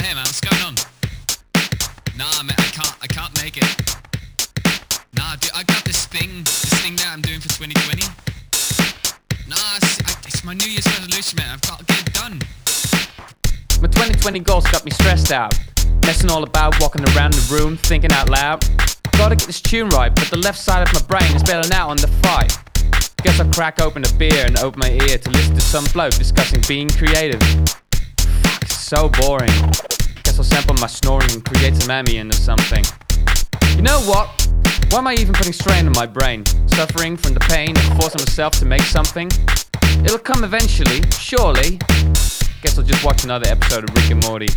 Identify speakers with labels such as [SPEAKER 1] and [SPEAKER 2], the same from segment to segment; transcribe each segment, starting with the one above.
[SPEAKER 1] Hey man, what's going on? Nah, man, I can't make it. Nah, dude, I got this thing that I'm doing for 2020. Nah, it's my New Year's resolution, man. I've got to get it done.
[SPEAKER 2] My 2020 goals got me stressed out. Messing all about, walking around the room, thinking out loud. Gotta get this tune right, but the left side of my brain is bailing out on the fight. Guess I'll crack open a beer and open my ear to listen to some bloke discussing being creative. Fuck, it's so boring. Guess I'll sample my snoring and create some ambient or something. You know what? Why am I even putting strain on my brain? Suffering from the pain of forcing myself to make something? It'll come eventually, surely. Guess I'll just watch another episode of Rick and Morty.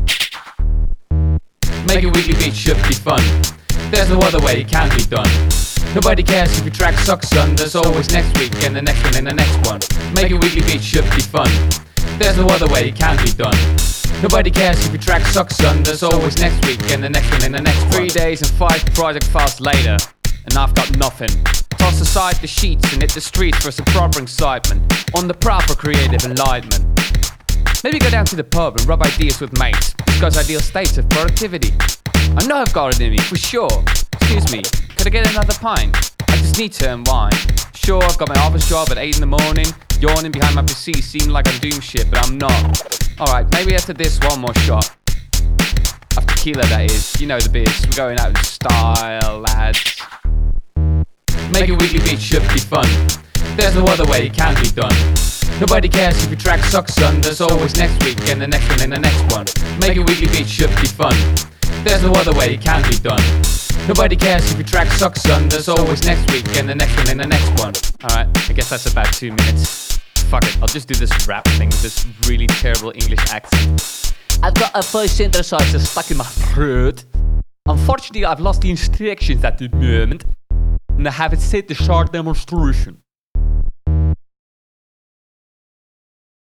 [SPEAKER 2] Making weekly beats should be fun. There's no other way it can be done. Nobody cares if your track sucks, son. There's always next week and the next one and the next one. Making weekly beats should be fun. There's no other way it can be done. Nobody cares if your track sucks, son. There's always next week and the next one and the next one. 3 days and 5 project files later, and I've got nothing. Toss aside the sheets and hit the streets for some proper excitement. On the prowl for creative enlightenment. Maybe go down to the pub and rub ideas with mates. Discuss ideal states of productivity. I know I've got it in me, for sure. Excuse me, could I get another pint? I just need to unwind. Sure, I've got my office job at 8 in the morning. Yawning behind my PC, seeming like I'm doing shit, but I'm not. Alright, maybe after this, one more shot. Of tequila, that is. You know the biz. We're going out in style, lads. Making weekly beats should be fun. There's no other way it can be done. Nobody cares if your track sucks, son. There's always next week and the next one and the next one. Making weekly beats should be fun. There's no other way it can be done. Nobody cares if your track sucks, son. There's always next week and the next one and the next one. Alright, I guess that's about 2 minutes. Fuck it, I'll just do this rap thing with this really terrible English accent.
[SPEAKER 3] I've got a voice synthesizer stuck in my throat. Unfortunately, I've lost the instructions at the moment, and I haven't set the short demonstration.